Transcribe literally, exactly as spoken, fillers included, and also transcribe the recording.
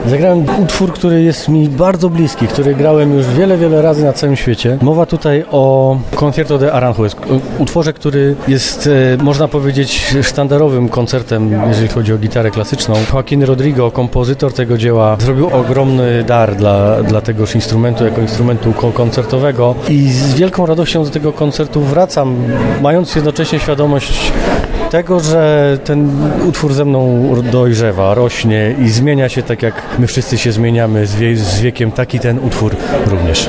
Zagrałem utwór, który jest mi bardzo bliski, który grałem już wiele, wiele razy na całym świecie. Mowa tutaj o Concierto de Aranjuez, utworze, który jest, można powiedzieć, sztandarowym koncertem, jeżeli chodzi o gitarę klasyczną. Joaquin Rodrigo, kompozytor tego dzieła, zrobił ogromny dar dla, dla tegoż instrumentu, jako instrumentu koncertowego i z wielką radością do tego koncertu wracam, mając jednocześnie świadomość tego, że ten utwór ze mną dojrzewa, rośnie i zmienia się tak, jak my wszyscy się zmieniamy z, wie, z wiekiem, tak i ten utwór również.